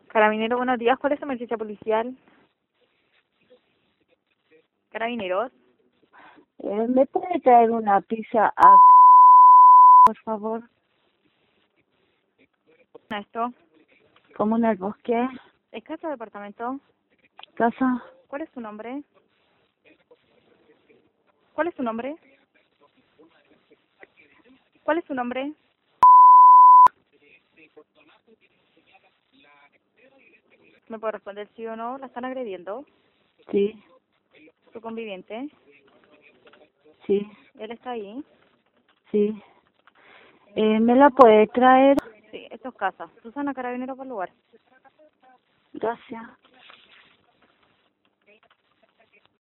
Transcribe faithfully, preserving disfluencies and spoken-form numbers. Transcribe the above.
Carabinero, buenos días. ¿Cuál es su emergencia policial? Carabineros. Eh, ¿Me puede traer una pizza a... por favor? Esto. Comuna El Bosque, ¿Es casa o departamento? casa, ¿Cuál es su nombre? ¿Cuál es su nombre? ¿Cuál es su nombre? ¿Me puede responder sí o no? ¿La están agrediendo? sí, ¿Su conviviente? sí, ¿Él está ahí? sí. Eh, ¿me la puede traer? Sí, esto es casa. Susana, carabinero por lugar. Gracias.